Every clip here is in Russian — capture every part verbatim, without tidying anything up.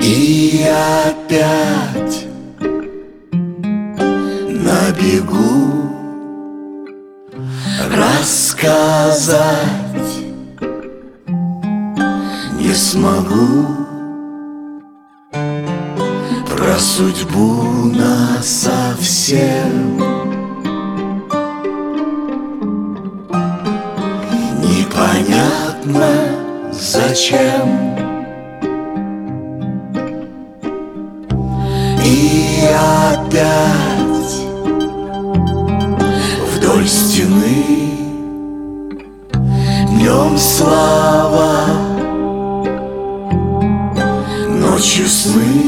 И опять на бегу рассказать не смогу про судьбу насовсем. Непонятно зачем. И опять вдоль стены днем слава, ночью сны,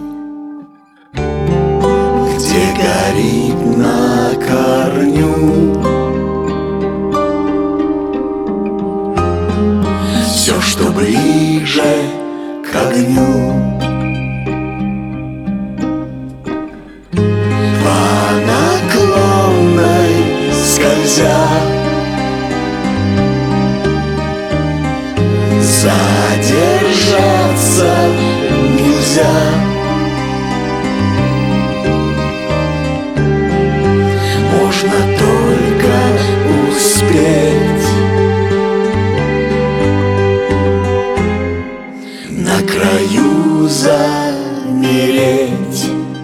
где горит на корню все, что ближе к огню. Скользя, задержаться нельзя. Можно только успеть на краю замереть.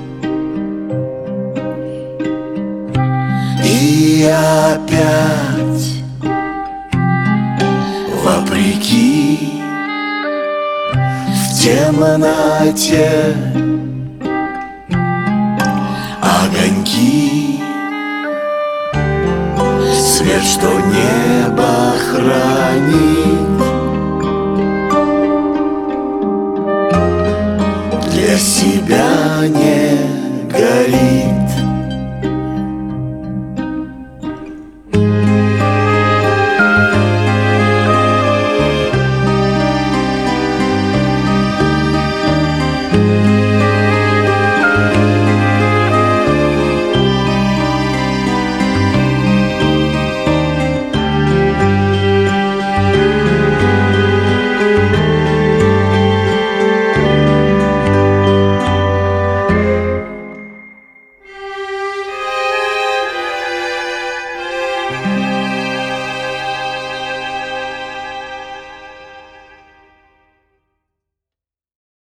И опять вопреки в темноте огоньки, свет, что небо хранит, для себя не горит.